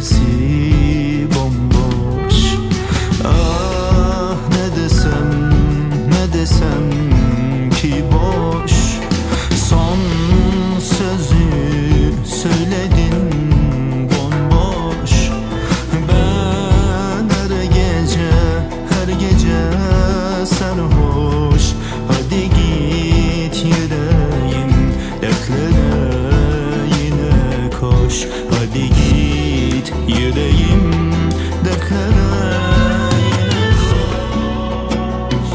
öylesi bomboş. Ah ne desem ki boş. Son sözü söyledin bomboş. Ben her gece sarhoş. Hadi git yüreğim, dertlere yine koş. Hadi git yüreğim, dertlere yine koş.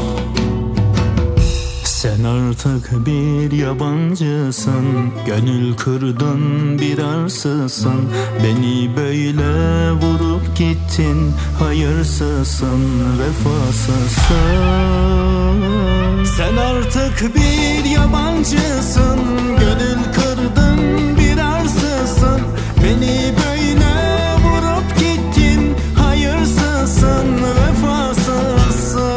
Sen artık bir yabancısın, gönül kırdın bir arsızsın. Beni böyle vurup gittin, hayırsızsın, vefasızsın. Sen artık bir yabancısın, gönül kırdın bir arsızsın. Beni böyle vurup gittin, hayırsızsın, vefasızsın.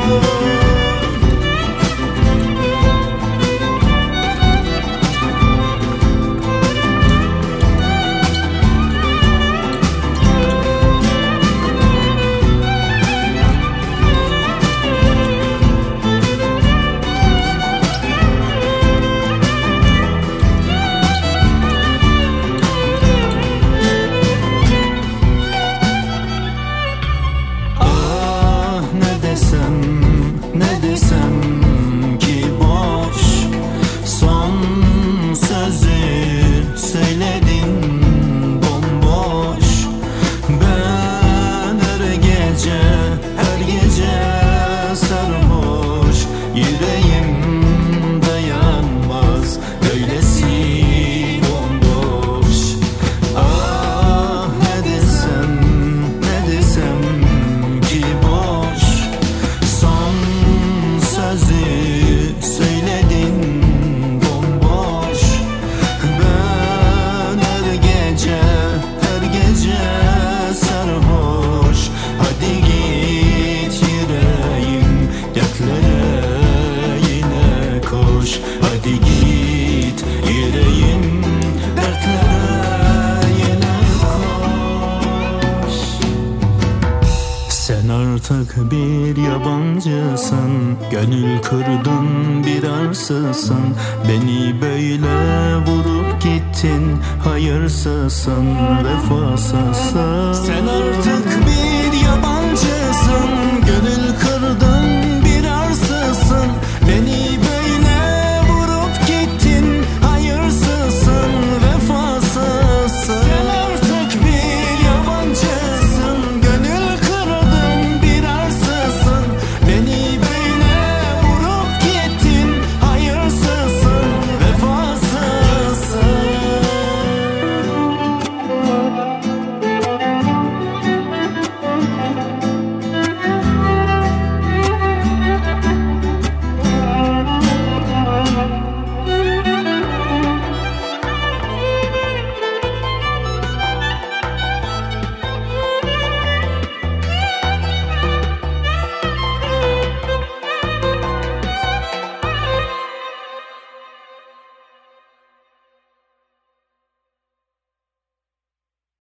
Ne desem ki boş. Son sözü söyledin bomboş. Ben her gece sarhoş. Yüreğim dayanmaz, öylesi bomboş. Ah ne desem ki boş. Söyledin bomboş. Ben her gece sarhoş. Hadi git yüreğim, dertlere yine koş. Hadi git yüreğim, dertlere yine koş. Sen artık bir yabancısın, gönül kırdın bir arsızsın. Beni böyle vurup gittin, hayırsızsın, vefasızsın. Sen artık